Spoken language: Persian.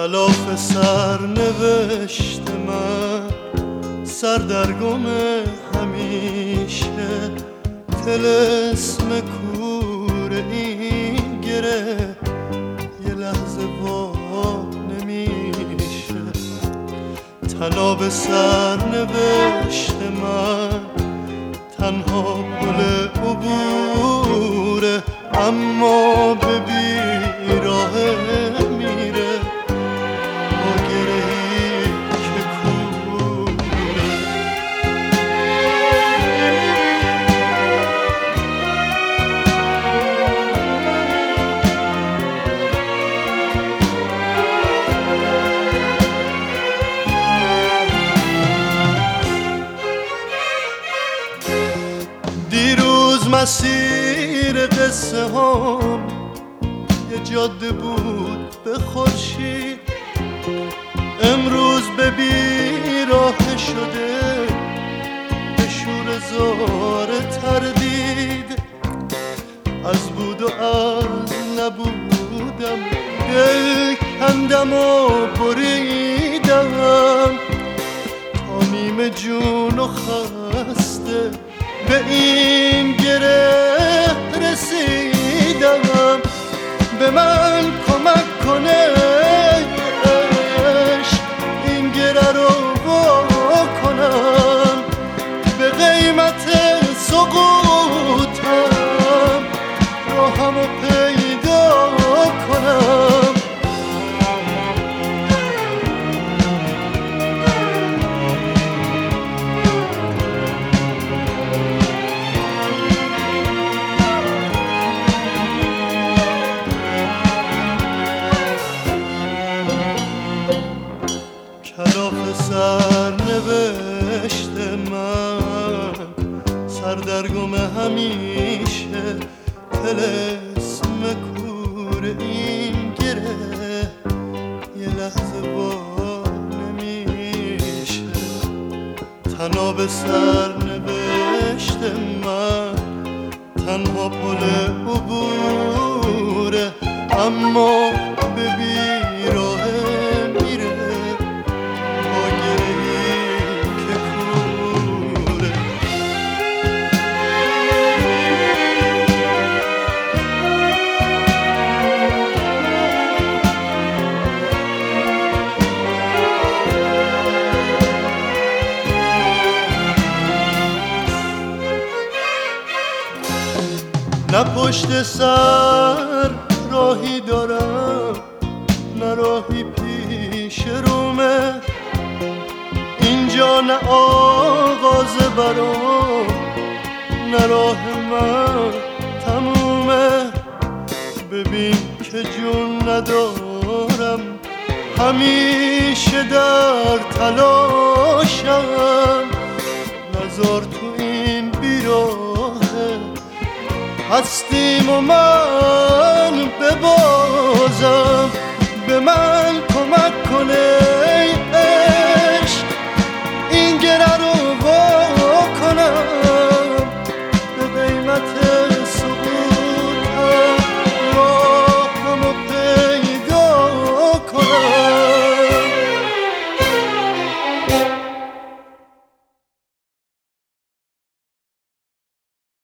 کلاف سرنوشت من، سردرگم همیشه، طلسم کور این گره یه لحظه وا نمیشه. تناب سرنوشت من تنها پل عبوره، اما به بیراه میره با گرهی که کوره. دیروز مسیر قصه هم یه جاده بود به خورشید، امروز به بیراه شده به شور زار تردید. از بود و از نبودم دل کندم و بریدم، تا نیمه جون و خسته به این گره رسیدم. به من کمک کنه عشق این گره رو وا کنم، به قیمت سقوطم راهمو پیدا کنم. کلاف سرنوشت من، سردرگم همیشه، طلسم کور این گره یه لحظه وا نمیشه. تناب سرنوشت من تنها پل عبوره، اما به بیراه میره با گرهی که کوره. نه پشت سر راهی دارم، نه راهی پیش رومه، اینجا نه آغاز برام، نه راه من تمومه. ببین که جون ندارم، همیشه در تلاشم، نذار تو این بیراهه هستیم و من ببازم. به من